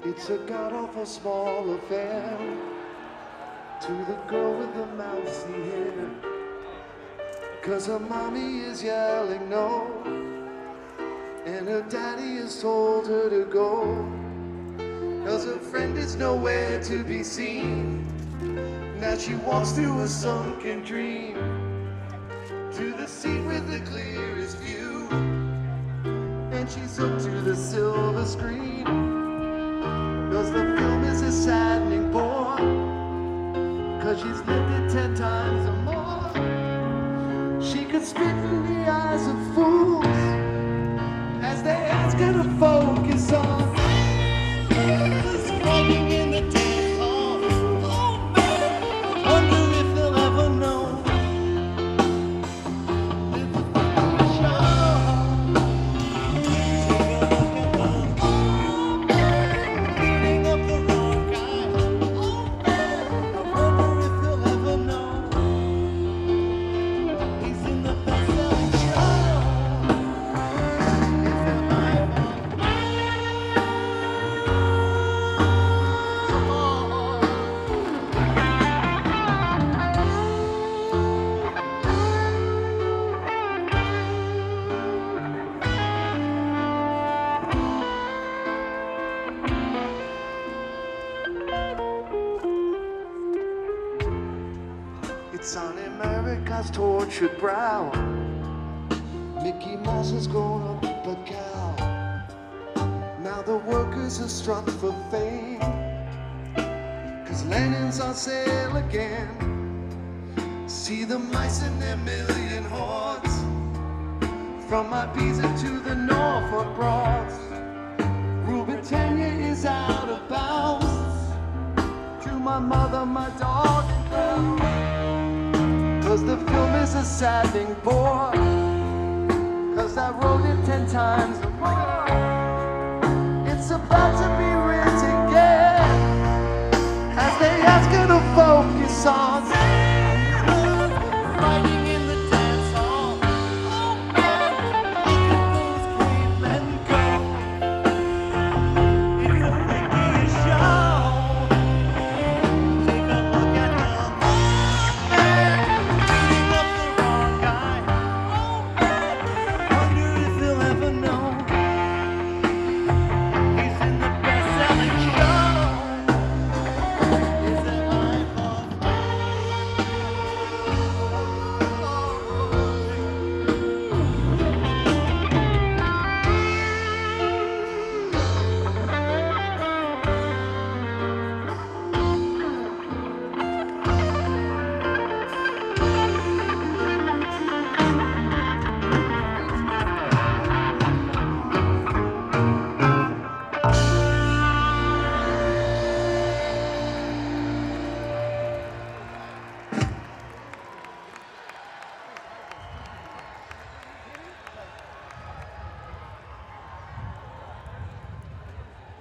It's a god-awful small affair to the girl with the mousy hair, 'cause her mommy is yelling no, and her daddy has told her to go, 'cause her friend is nowhere to be seen. Now she walks through a sunken dream to the seat with the clearest view, and she's hooked to the silver screen, 'cause the film is a saddening bore, 'cause she's lived it 10 times or more. She could spit in the eyes of fools as they ask her to focus on the striking in the dance hall. Oh man, I wonder if they'll ever know. It's on America's tortured brow. Mickey Mouse has grown up a cow. Now the workers are struck for fame, 'cause Lenin's on sale again. See the mice in their million hordes, from Ibiza to the Norfolk Broads. Rule Britannia is out of bounds. To my mother, my dog, and girl, 'cause the film is a saddening bore, 'cause I wrote it 10 times or more.